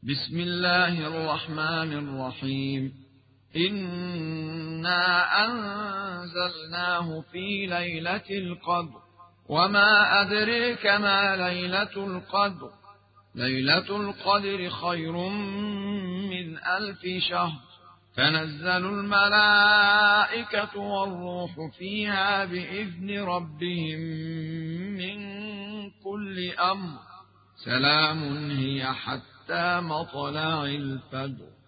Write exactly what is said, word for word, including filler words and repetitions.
بسم الله الرحمن الرحيم. إنا أنزلناه في ليلة القدر وما أدريك ما ليلة القدر ليلة القدر خير من ألف شهر. تنزل الملائكة والروح فيها بإذن ربهم من كل أمر. سلام هي حتى مطلع الفجر.